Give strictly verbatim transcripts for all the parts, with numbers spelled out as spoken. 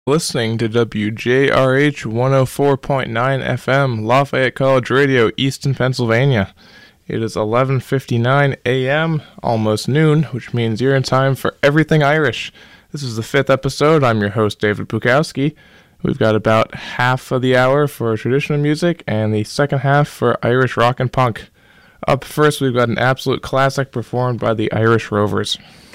Listening to W J R H one oh four point nine F M, Lafayette College Radio, Easton, Pennsylvania. It is eleven fifty-nine a m, almost noon, which means you're in time for Everything Irish. This is the fifth episode. I'm your host, David Bukowski. We've got about half of the hour for traditional music and the second half for Irish rock and punk. Up first, we've got an absolute classic performed by the Irish Rovers.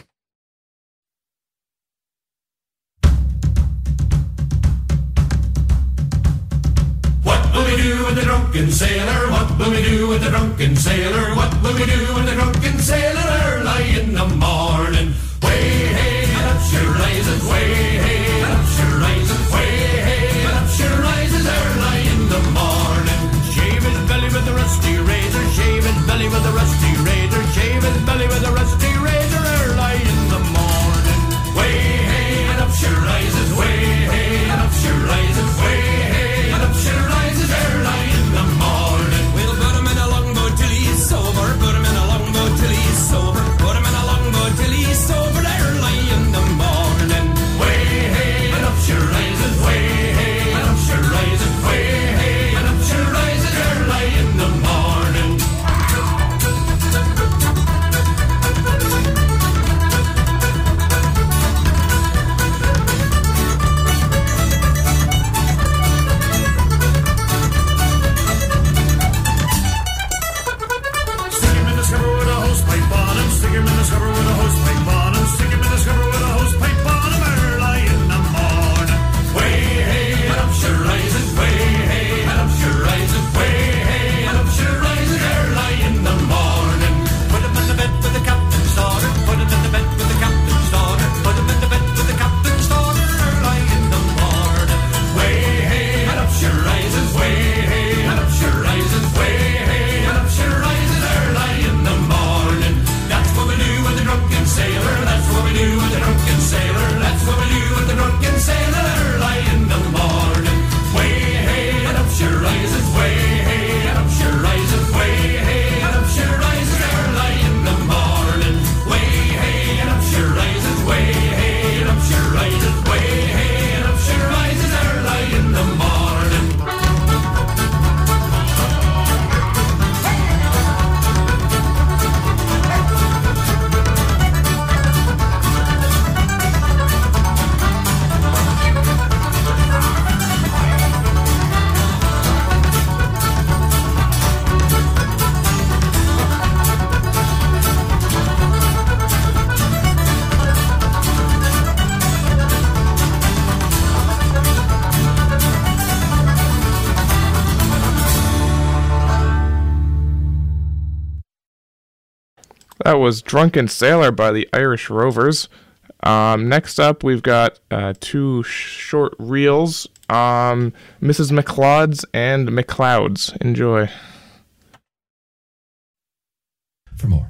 What will we do with the drunken sailor? What will we do with the drunken sailor? What will we do with the drunken sailor early in the morning? Way hey, and up she rises. Way hey, and up she rises. Way hey, and up she rises early in the morning. Shave his belly with a rusty razor. Shave his belly with a rusty razor. Shave his belly with a rusty razor early in the morning. Way hey, and up she rises. Way hey, and up she rises. Way hey, and up she rises early in the morning. We'll put him in a longboat till he's sober. Put him in a longboat till he's sober. Put him in a longboat till he's sober early in the morning. Way hey, and up she rises. Way hey, and up she rises. Way hey, and up she rises early in the morning. Stick him in the scupper with a hose pipe on him. Stick him in the scupper with a hose pipe on him. Stick him in the scupper with a hose pipe on him early in the morning. Way hey, and up she rises. Way hey, and up she rises. Way hey, and up she rises early in the morning. Put him in the bed with the captain's daughter. Put him in the bed with the captain's daughter. Put him in the bed with the captain's daughter early in the morning. Way hey, and up she rises. Way hey, and up she rises. Way hey, and up she rises early in the morning. That's what we do with the drunken sailor. That's what we do with the drunken sailor. That's what we do with the drunken sailor early in the morning. Way hey, and up she rises. Way hey, and up she rises. Way hey, and up she rises early in the morning. Way hey, and up she rises. Way hey, and up she rises. Way hey, and up she rises early in the morning. That was Drunken Sailor by the Irish Rovers. Um, next up, we've got uh, two sh- short reels, um, Missus McLeod's and McLeod's. Enjoy. For more.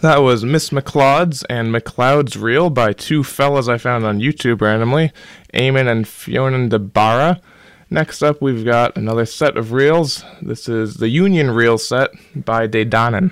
That was Miss McLeod's and McLeod's Reel by two fellas I found on YouTube randomly, Eamon and Fiona DeBarra. Next up, we've got another set of reels. This is the Union Reel set by Dedanen.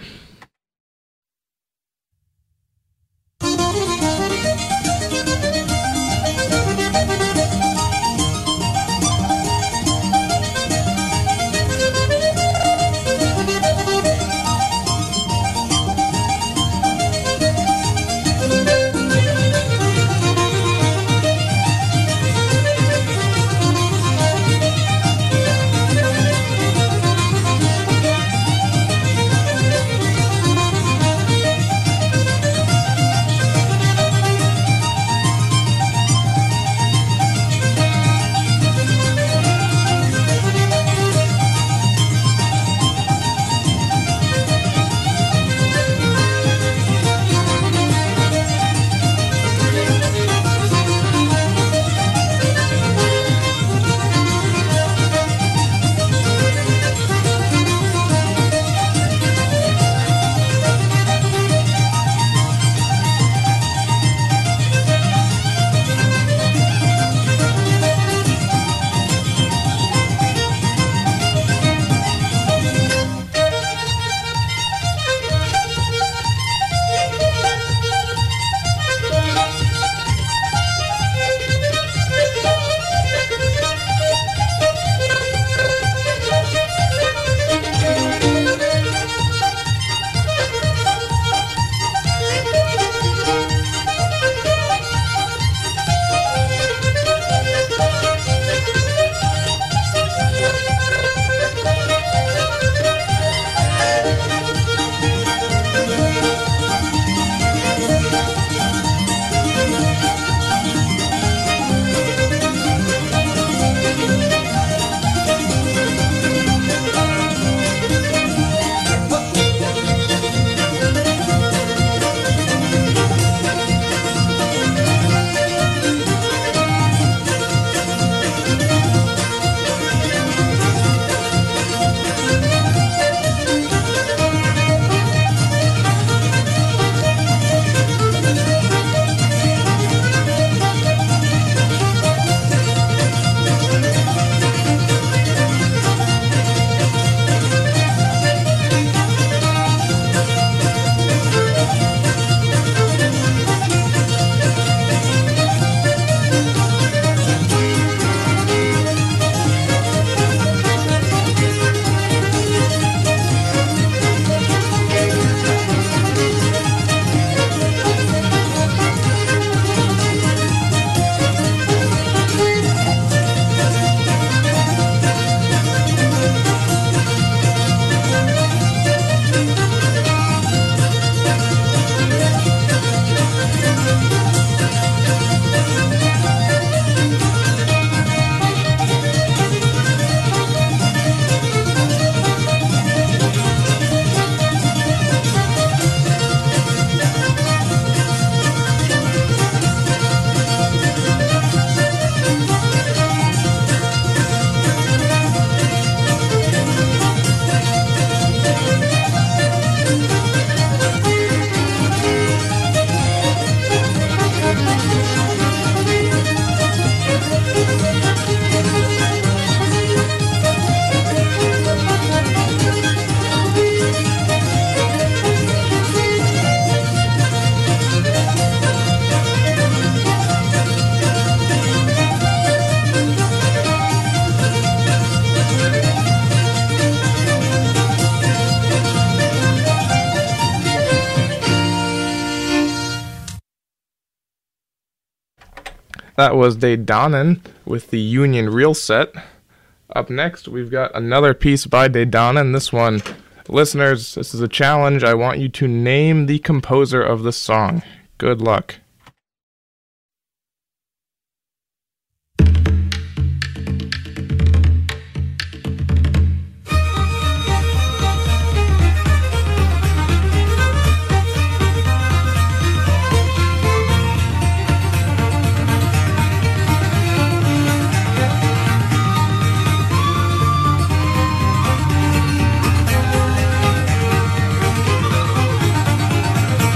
That was Dedanen with the Union Reel set. Up next, we've got another piece by Dedanen. This one, listeners, this is a challenge. I want you to name the composer of the song. Good luck. Thank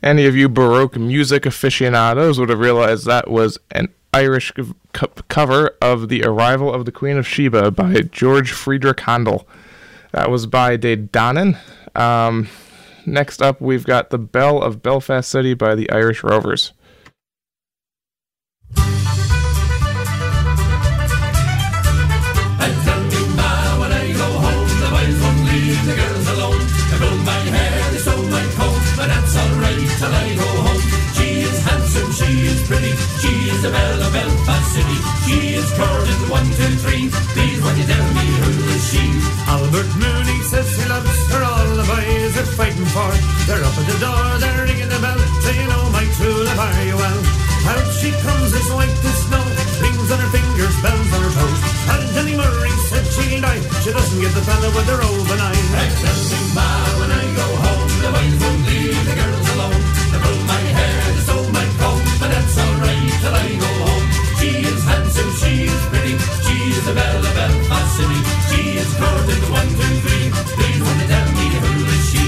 Any of you Baroque music aficionados would have realized that was an Irish co- cover of The Arrival of the Queen of Sheba by George Friedrich Handel. That was by De Dannan. Um, next up, we've got The Belle of Belfast City by the Irish Rovers. The girls alone, I pull my hair, they sew my coat, but that's alright till I go home. She is handsome, she is pretty, she is the belle of Belfast City. She is courted one, two, three, please won't you tell me who is she? Albert Mooney says he loves her, all the boys are fighting for. They're up at the door, they're ringing the bell, so you know my true love, are you well? Out she comes as white as snow, rings on her fingers, bells on her toes. And Jenny Murray said she'll die, she doesn't get the fella with her open eyes. I tell me ma when I go home, the boys won't leave the girls alone. They pull my hair, they sew my coat, but that's alright till I go home. She is handsome, she is pretty, she is the belle of Belfast City. She is courted one, two, three, please won't you tell me who is she?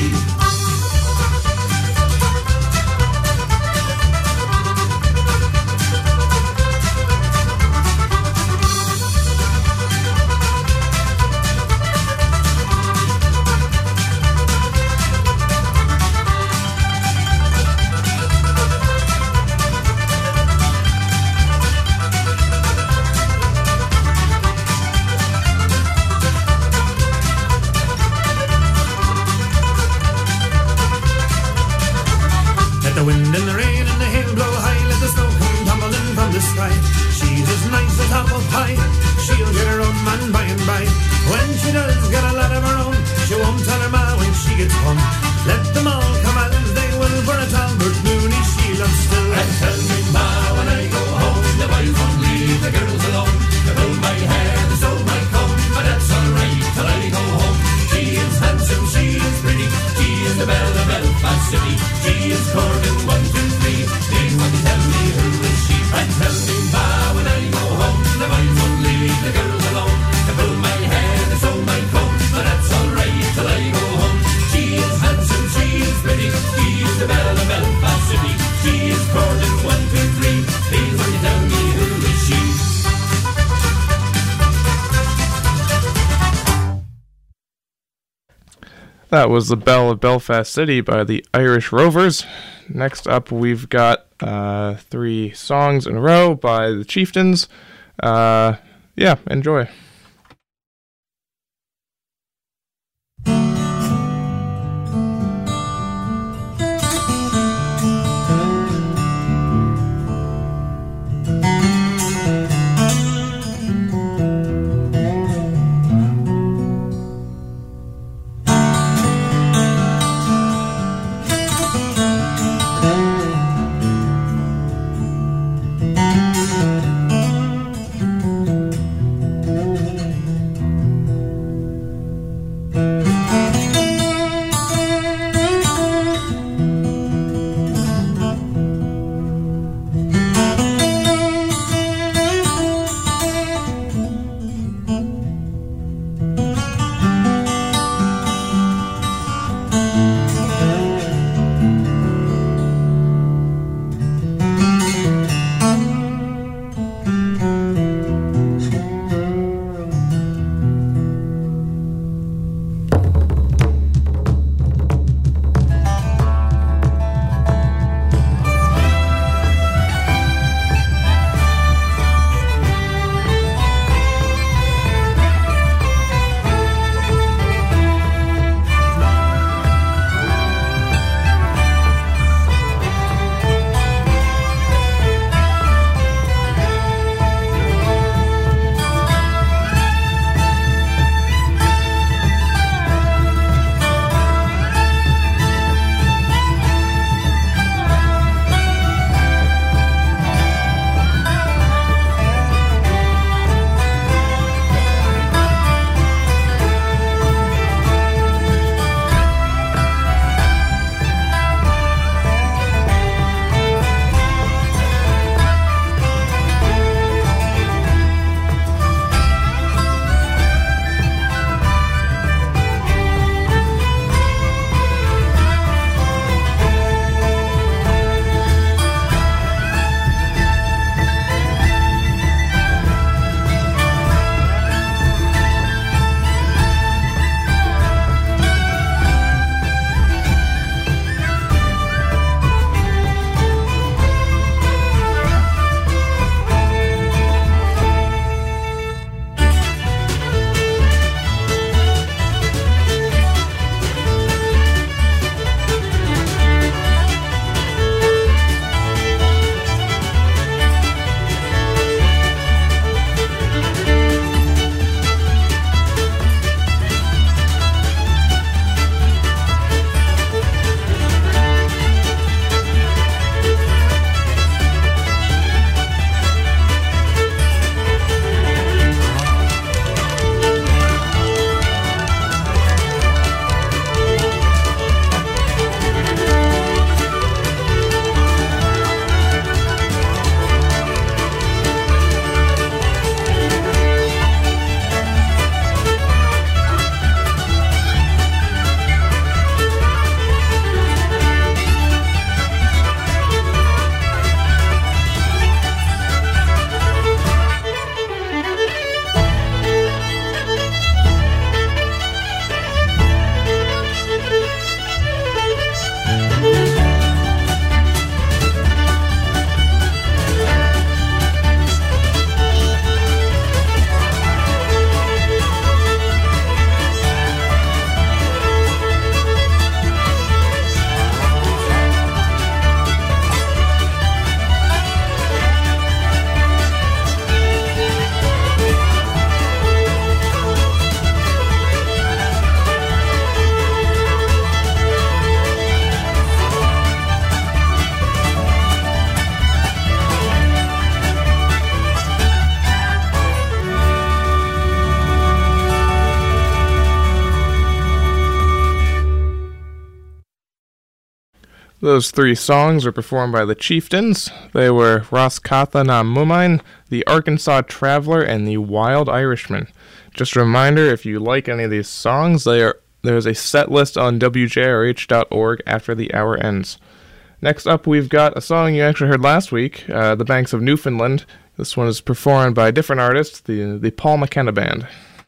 The wind and the rain and the hail blow high, let the snow come tumbling from the sky. She's as nice as apple pie, she'll get her own man by and by. When she does get a lad of her own, she won't tell her ma when she gets home. Let them all come as they will, for it's Albert Mooney she loves still. And tell me ma when I go home, the boys won't leave the girls alone. They pull my hair, they sew my coat, but that's alright till I go home. She is handsome, she is pretty, she is the belle of Belfast City. She is courted one, two, three, please won't you tell me who is she? And tell me ma when I go home, the boys won't leave the girls alone. They pull my hair, they sew my coat, but that's alright till I go home. She is handsome, she is pretty, she is the belle of Belfast City. She is courted one, two, three, please won't you tell me who is she? That was The Belle of Belfast City by the Irish Rovers. Next up, we've got uh, three songs in a row by the Chieftains. Uh, yeah, enjoy. Thank you. Those three songs were performed by the Chieftains. They were Roscatha na Mumain, the Arkansas Traveler, and the Wild Irishman. Just a reminder, if you like any of these songs, they are, there's a set list on W J R H dot org after the hour ends. Next up, we've got a song you actually heard last week, uh, The Banks of Newfoundland. This one is performed by a different artist, the, the Paul McKenna Band.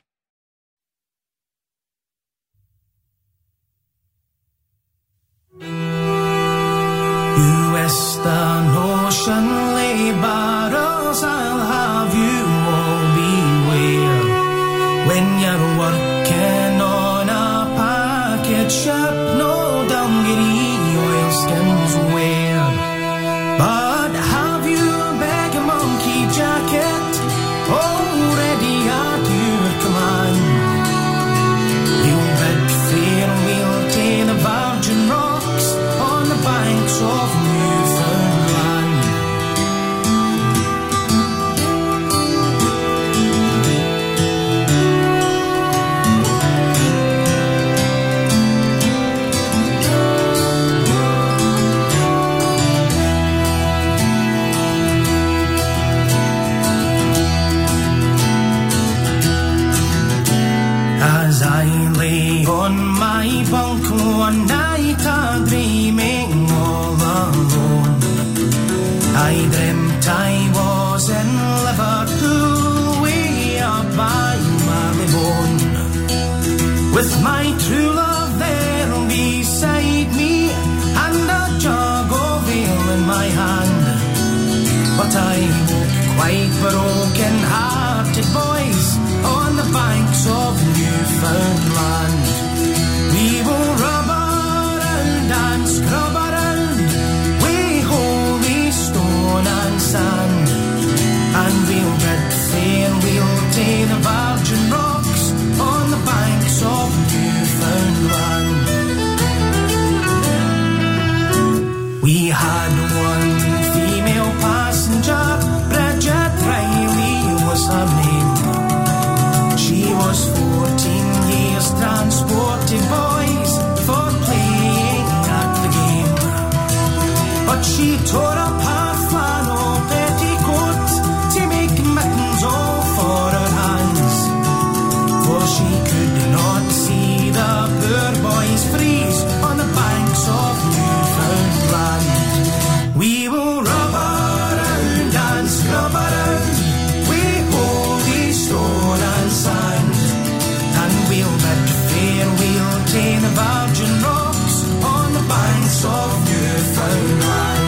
You Western Ocean laborers, I'll have you all beware. When you're working on a packet ship, no dungaree oilskins wear. But have you a bag of monkey jacket already at your command? We'll bid fair, we'll take the Virgin Rocks on the banks of Newfoundland. As I lay on my bunk one night, a dreaming all alone, I dreamt I was in Liverpool, way up by Marylebone, with my true love there beside me, and a jug of ale in my hand. But I woke quite broken-hearted, boys, on the banks of Newfoundland. We will rub around and scrub around, we holy stone and sand, and we'll bid fair, we'll take the Virgin Rocks on the banks of Newfoundland. We had one female passenger, Bridget Riley was her name. She was fourteen years transported, boys, for playing at the game. But she tore up her flannel petticoat to make mittens all for her hands, for she could not see the poor boys freeze on the banks of Newfoundland. We will rub around and scrub around, we holy stone and sand, and we'll bid fair, we'll take the Virgin Rocks on the banks of Newfoundland.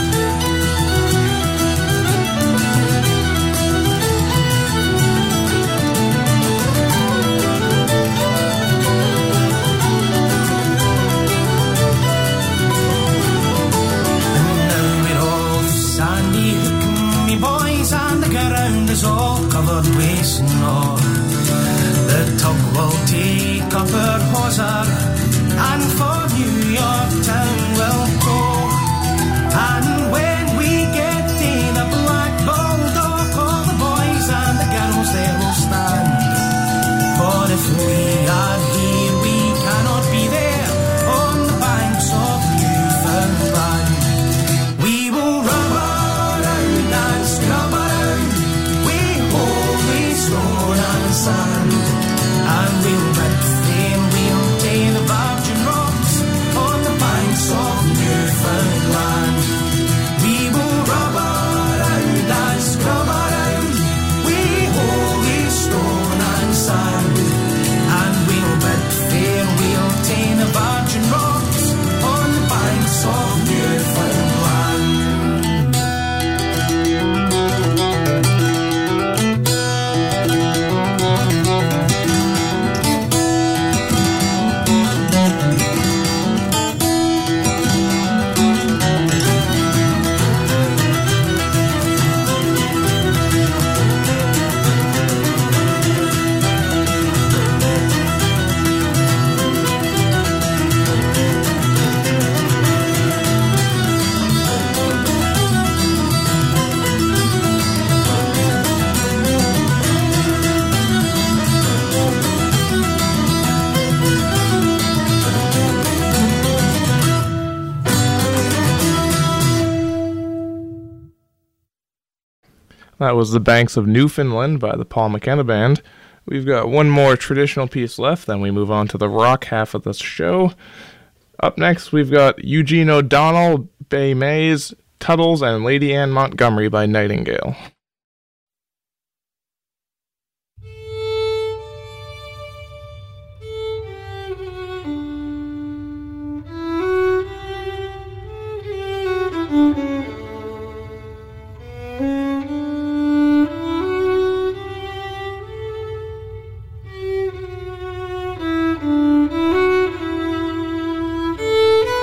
And now we're off Sandy Hook, me boys, and the ground is all covered with snow. The tug will take up her hawser, and for New York town we'll go. And when we get to the Black Bulldog, all the boys and the girls there will stand. For if we are here, we cannot be there on the banks of Newfoundland. We will rub around and scrub around, we holy stone and sand, and we'll bid fair, we'll take the Virgin Rocks on the banks of Newfoundland. We will rub around and scrub around, we holy stone and sand, and we'll bid fair, we'll take the Virgin Rocks on the banks of Newfoundland. That was The Banks of Newfoundland by the Paul McKenna Band. We've got one more traditional piece left, then we move on to the rock half of the show. Up next, we've got Eugene O'Donnell, Bay Mays, Tuttles, and Lady Anne Montgomery by Nightingale.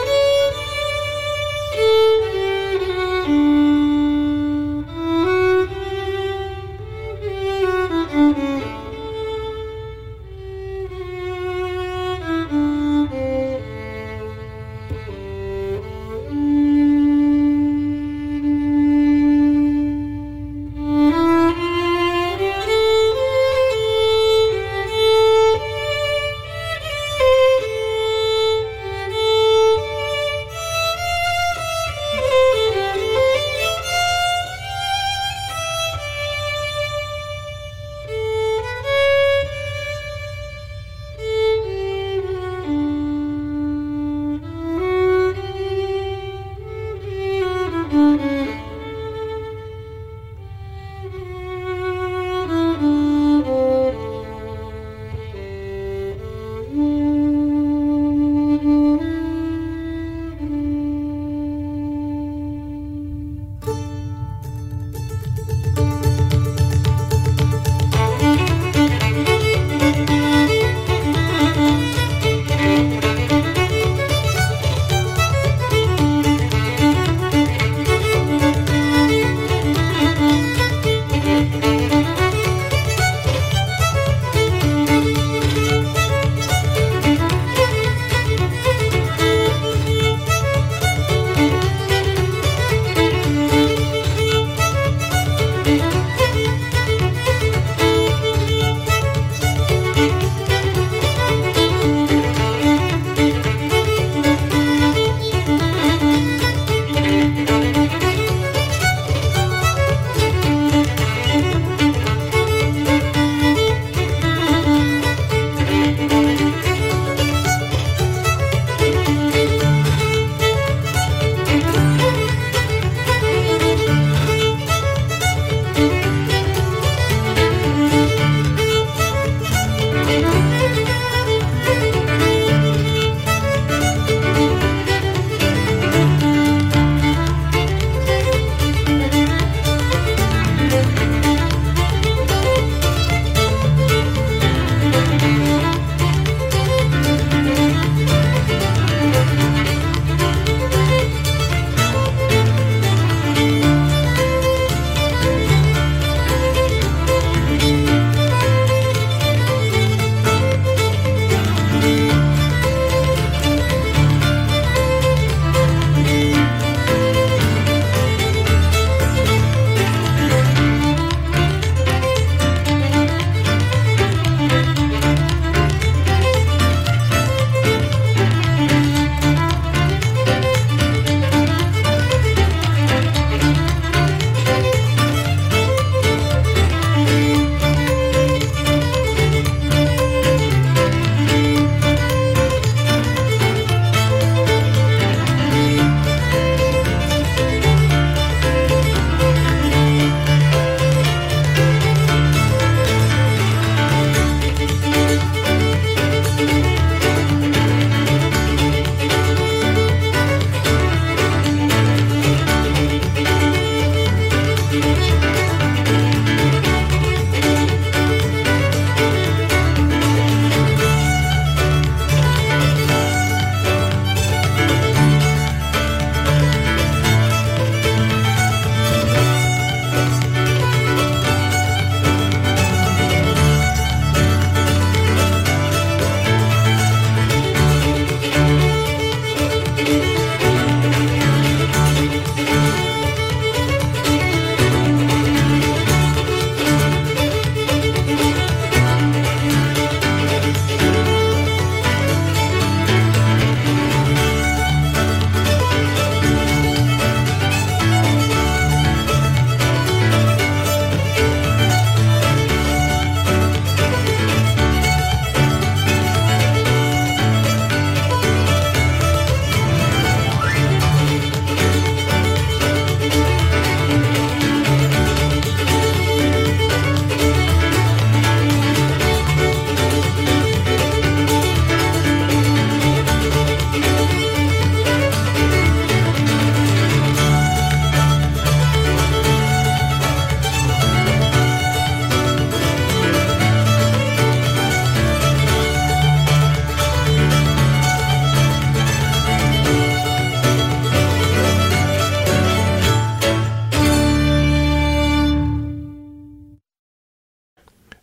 Thank you.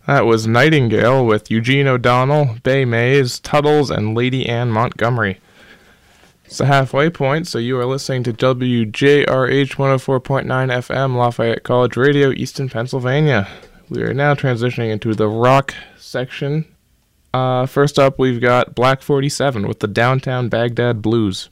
That was Nightingale with Eugene O'Donnell, Bay Mays, Tuttles, and Lady Ann Montgomery. It's the halfway point, so you are listening to W J R H one oh four point nine F M, Lafayette College Radio, Easton, Pennsylvania. We are now transitioning into the rock section. Uh, first up, we've got Black forty-seven with the Downtown Baghdad Blues.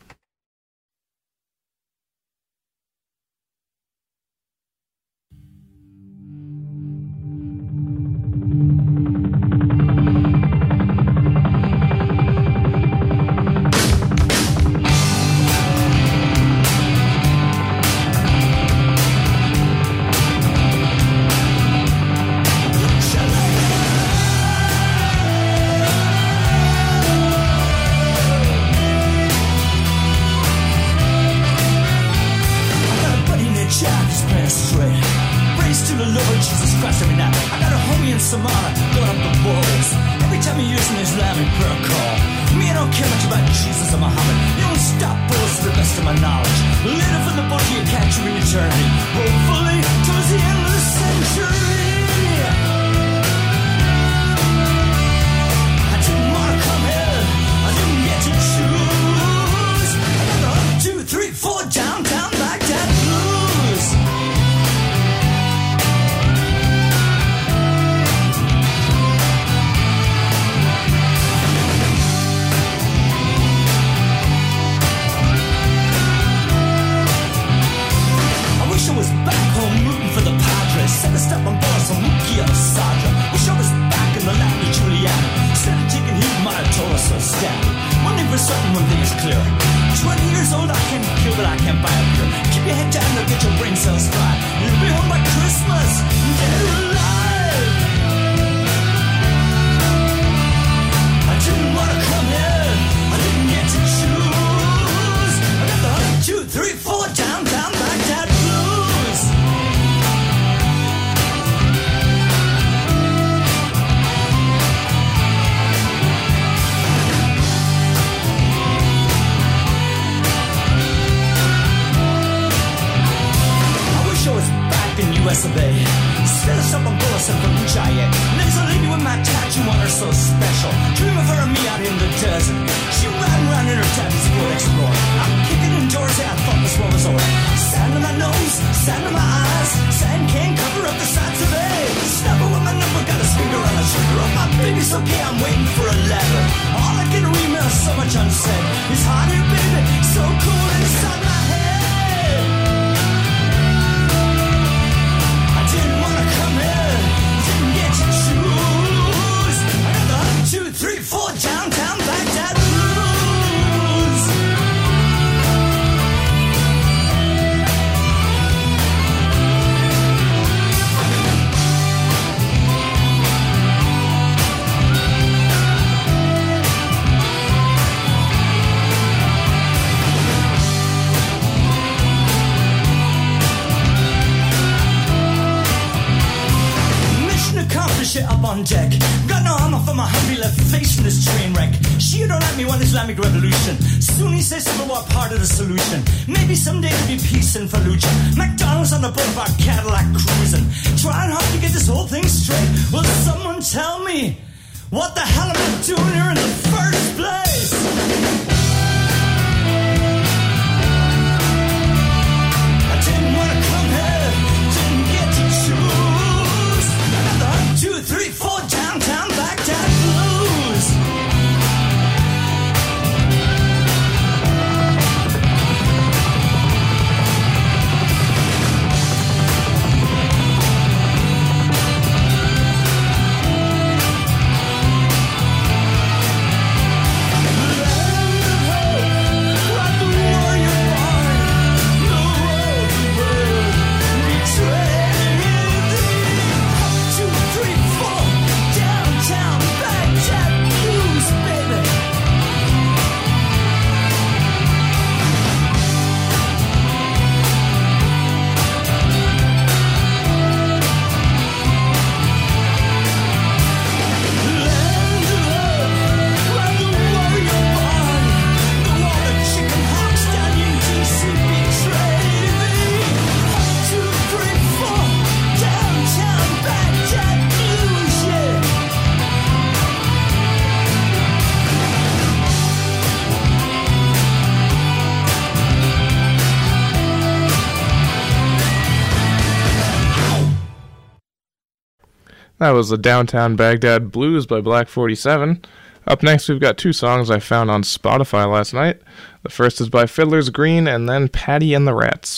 That was the Downtown Baghdad Blues by Black forty-seven. Up next, we've got two songs I found on Spotify last night. The first is by Fiddler's Green, and then Patty and the Rats.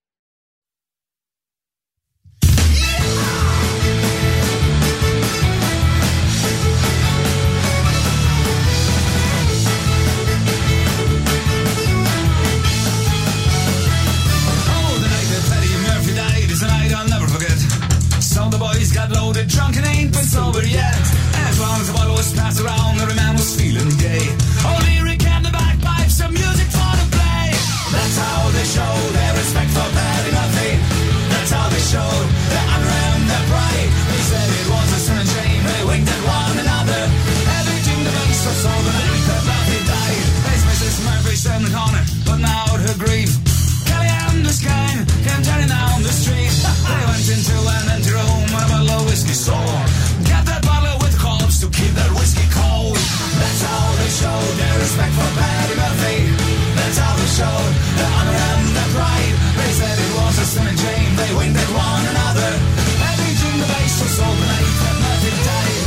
Got loaded, drunk and ain't been sober yet. As long as the bottle was passed around, every man was feeling gay. Only Rick and the bagpipes, some music for the play. That's how they showed their respect for Paddy Murphy. That's how they showed their honor and their pride. They said it was a sin and shame, they winked at one another. Everything the bass was so the night that Murphy died. There's Missus Murphy stood in the corner, putting out her grief. Kelly and the sky came turning down the street. They went into an empty room and a bottle of whiskey sour. Get that bottle with the corpse to keep that whiskey cold. That's how they showed their respect for Paddy Murphy. That's how they showed their honor and their pride. They said it was a sin and shame, they winked at one another. Everything the bass was so the night that Murphy died.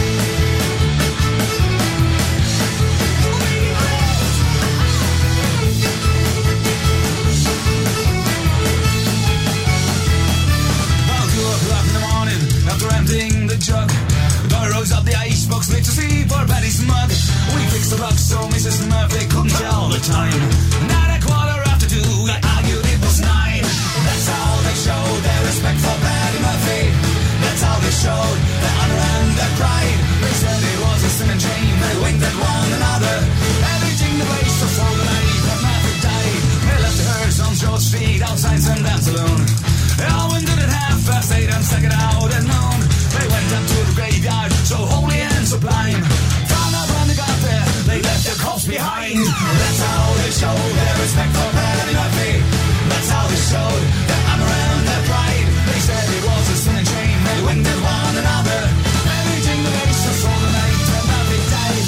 After emptying the jug, the boy rose up the icebox late to see poor Paddy's mug. We fixed the rock so Missus Murphy couldn't tell the time. Not a quarter after two, we argued it was nine. That's how they showed their respect for Paddy Murphy. That's how they showed their honor and their pride. They said it was a sin and shame, they winked at one another. Everything the place was so the night that Murphy died. They left the hearse on George Street outside some dance saloon. They all went in at half past eight and stuck it out at noon. They went up to the graveyard, so holy and sublime. Found out when they got there, they left their corpse behind. That's how they showed their respect for Paddy Murphy. That's how they showed their honor and their pride. They said it was a sin and shame, they winked at one another. Everything the bass was for the night that Murphy died.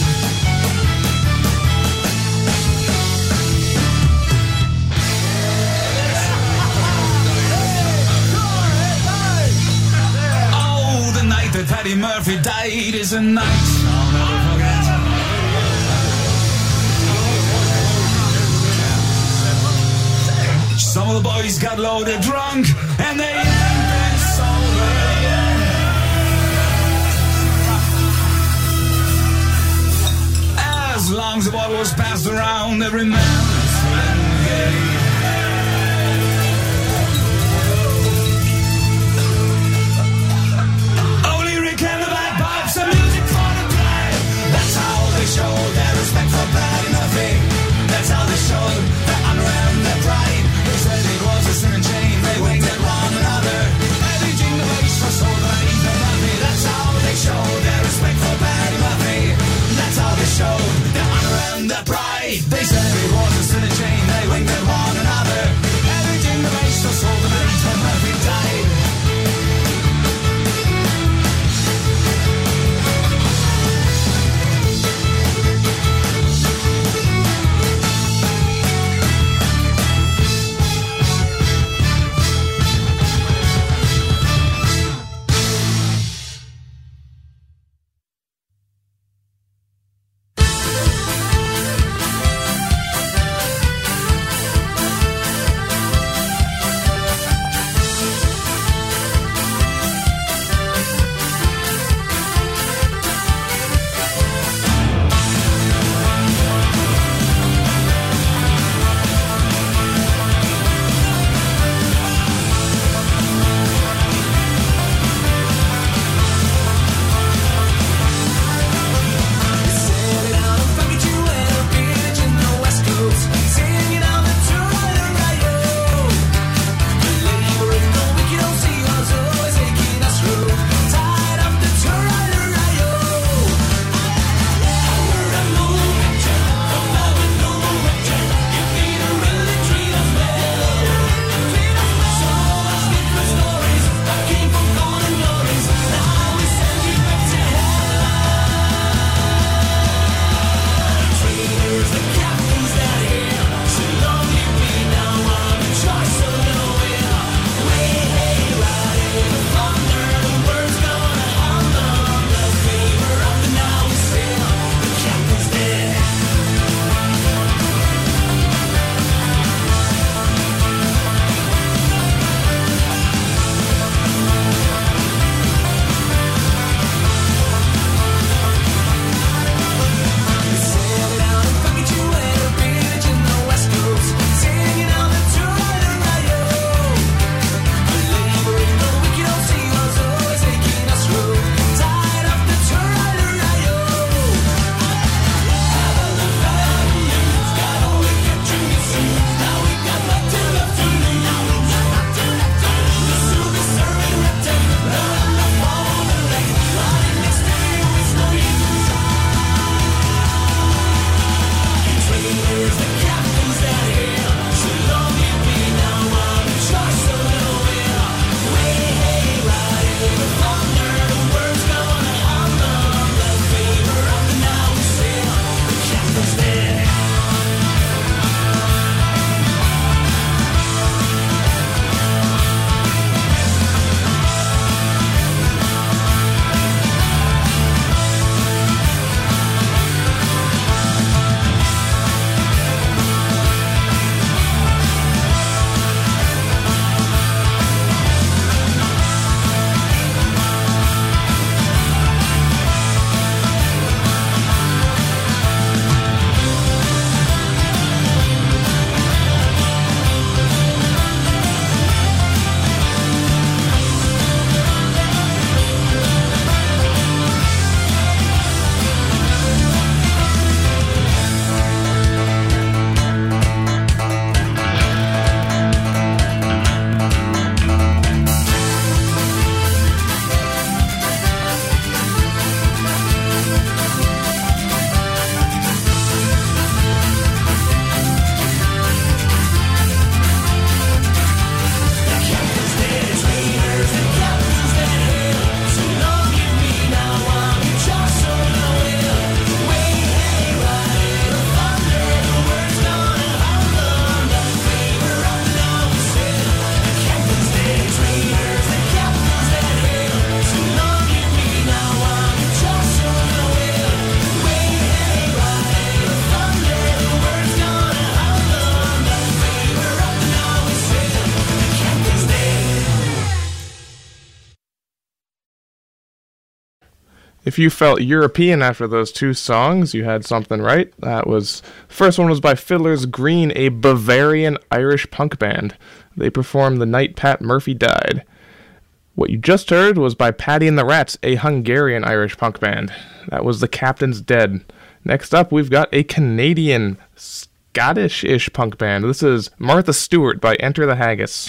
That Paddy Murphy died is a night I'll never forget. Some of the boys got loaded drunk and they ain't been sober yet. As long as the bottle was passed around, every man was feeling gay. Showed their respect for Paddy Murphy. That's how they showed their honor and their pride. They said it was a sin and shame, they winked at one another. Everything the bass was so right for Murphy. That's how they showed their respect for Paddy Murphy. That's how they showed their honor and their pride. They said it was a sin If you felt European after those two songs, you had something right. That was, first one was by Fiddler's Green, a Bavarian Irish punk band. They performed The Night Pat Murphy Died. What you just heard was by Paddy and the Rats, a Hungarian Irish punk band. That was The Captain's Dead. Next up, we've got a Canadian, Scottish-ish punk band. This is Martha Stewart by Enter the Haggis.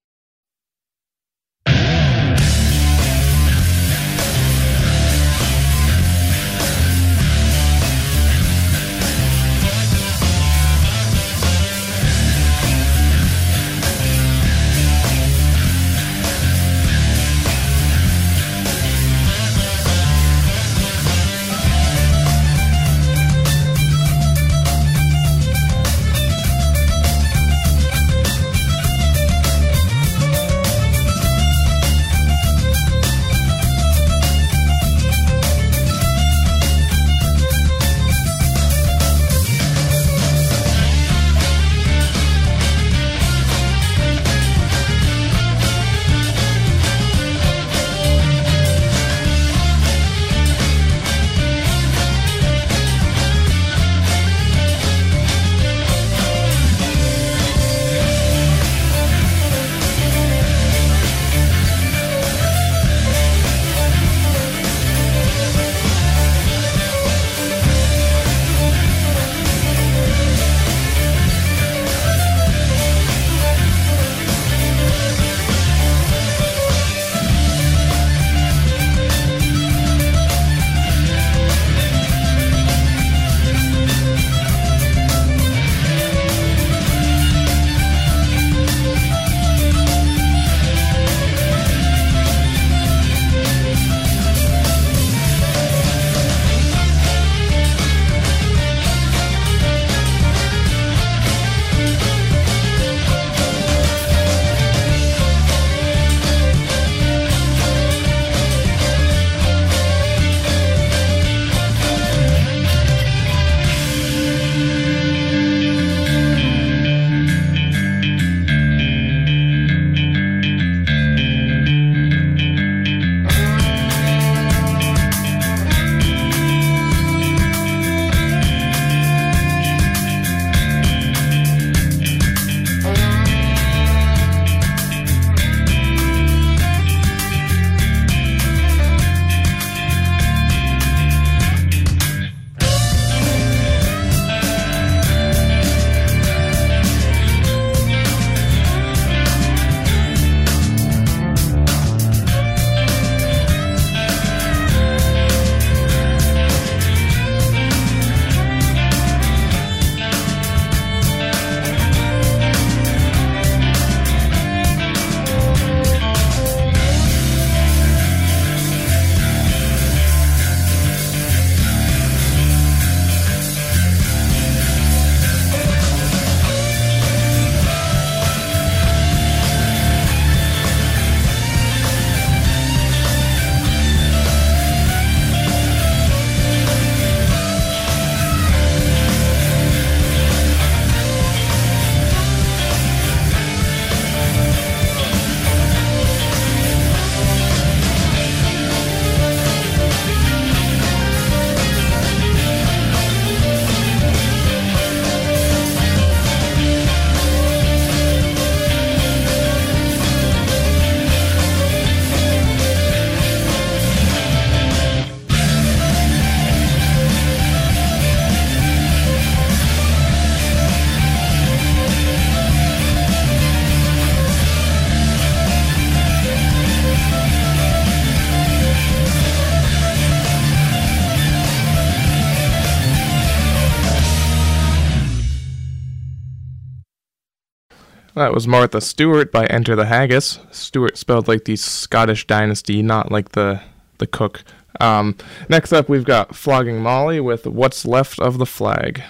That was Martha Stewart by Enter the Haggis. Stewart spelled like the Scottish dynasty, not like the the cook. Um, next up, we've got Flogging Molly with What's Left of the Flag.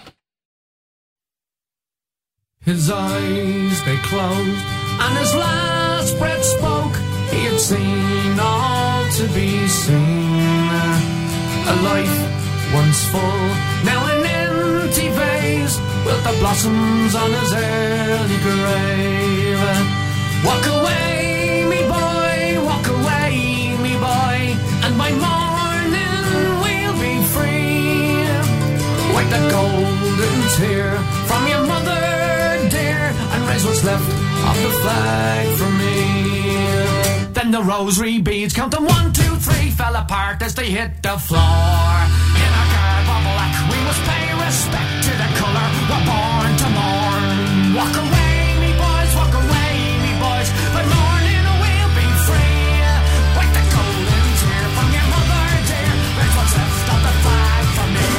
His eyes, they closed, and his last breath spoke. He had seen all to be seen. A life once full, now an empty vase, with the blossoms on his early grave. Walk away, me boy, walk away, me boy, and my morning the rosary beads. Count them one, two, three, fell apart as they hit the floor. In our garb of black, we must pay respect to the colour we're born to mourn. Walk away, me boys, walk away, me boys. But morning we'll be free. Wipe the golden tear from your mother dear. There's what's left of the flag for me.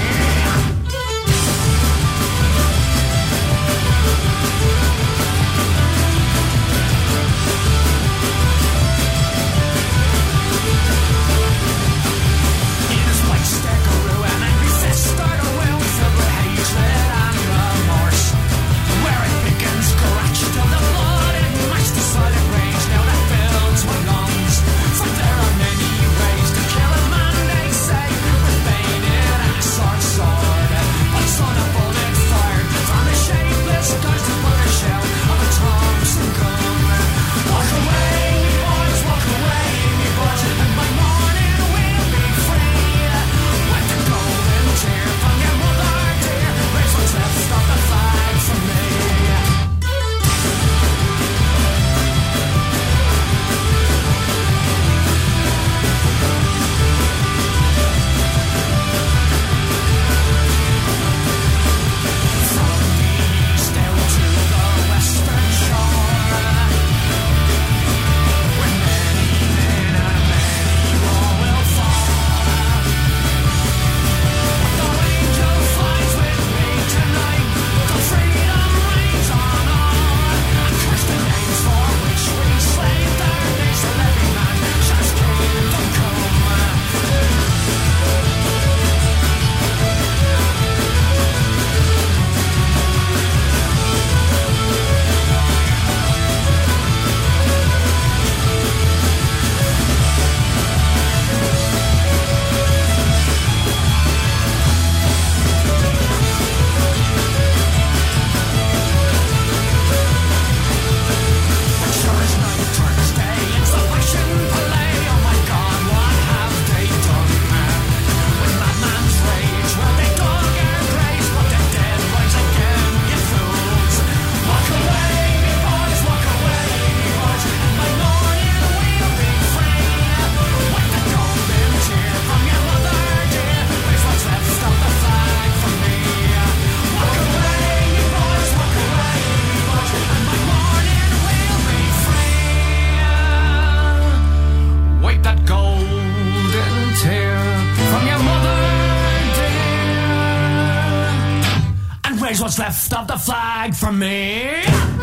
What's left of the flag for me?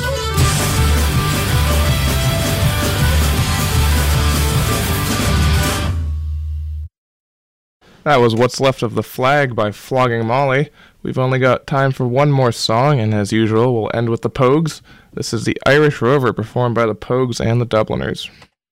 That was What's Left of the Flag by Flogging Molly. We've only got time for one more song, and as usual, we'll end with the Pogues. This is the Irish Rover, performed by the Pogues and the Dubliners.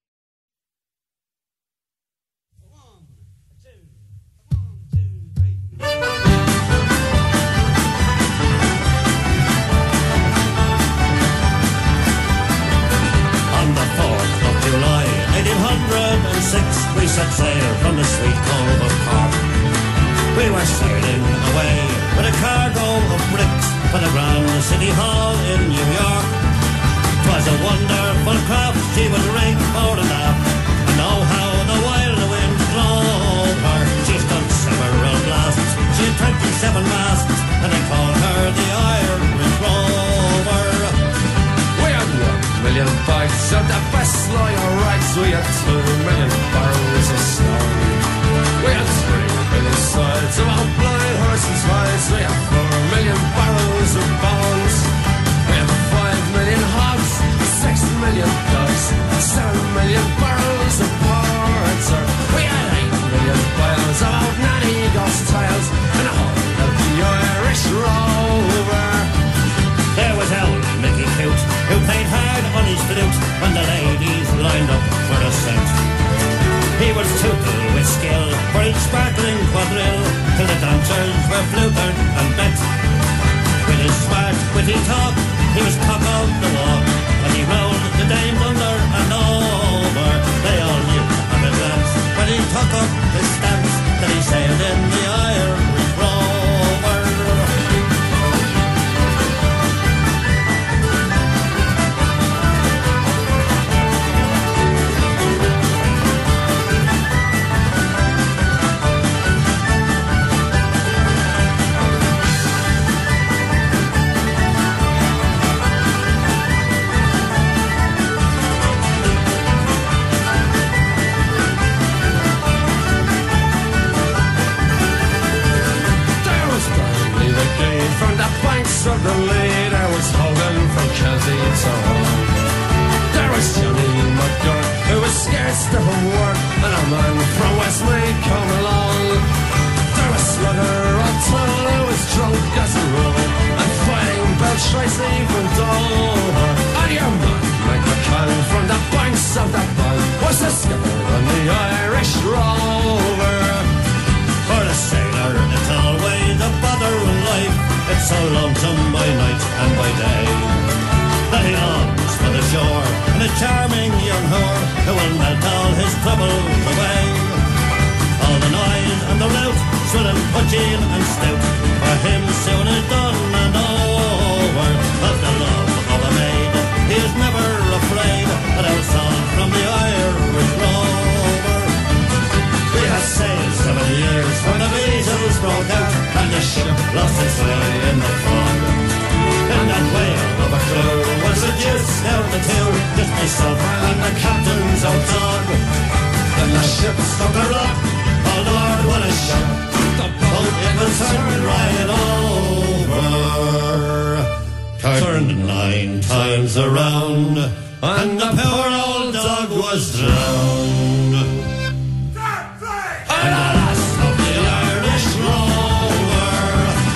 We set sail from the sweet cove of Cork. We were sailing away with a cargo of bricks for the Grand City Hall in New York. 'Twas a wonderful craft, she was rigged fore and aft, and oh how the wild wind blew her. She stood several blasts, she had twenty-seven masts, and they called her the Irish Rover. We had one million bags of the best lawyer rags. We had two million barrels of snow. We had three million sides of our blind horses' hides. We had four million barrels of bones. We had five million hogs, six million dogs, seven million barrels of porter. We had eight million bales of old nanny ghost tales, and a whole of the Irish Rover. There was old Mickey Cute, who played hard on his flute when the ladies lined up for a cent. He was tootle with skill for each sparkling quadrille, till the dancers were flutered and bent. With his smart, witty talk, he was cock of the walk, and he rolled the dames under and over. They all knew at a glance when he took up his stance that he sailed in the Irish Rover. step of work, and a man from Westmeath come along. There was slugger on tunnel who was drunk as a rule, and fighting about Tracy from Dover. And your man, Mike McCann, from the banks of that bog, was the skipper on the Irish Rover. For the sailor, it's always a bother in life. It's so lonesome by night and by day that he longs for the shore and a charming young whore who will melt all his troubles away. All the noise and the rout, swilling, punching and stout, for him soon is done and over. Of the love of a maid, he is never afraid, but our song from the Irish Rover. We have sailed seven years when the Beatles broke out and the ship lost its way in the fog. And that whale of a crew was a deuce down the two, just myself and the captain's old dog. And the ship struck a rock, all Lord, what a shock. The boat, it was turned right over. Turned nine times around, and the poor old dog was drowned. And the last of the Irish Rover.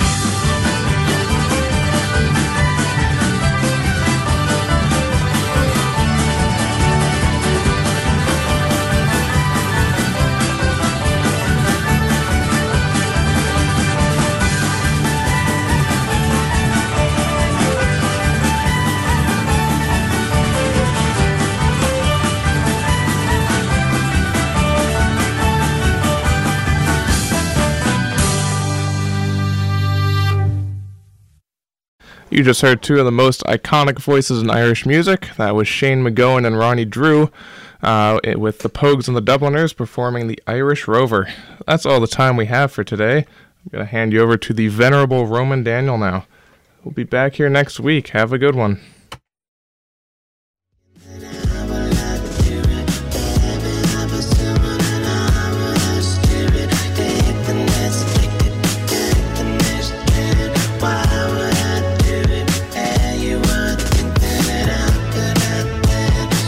You just heard two of the most iconic voices in Irish music. That was Shane MacGowan and Ronnie Drew, uh, with the Pogues and the Dubliners performing the Irish Rover. That's all the time we have for today. I'm going to hand you over to the venerable Roman Daniel now. We'll be back here next week. Have a good one.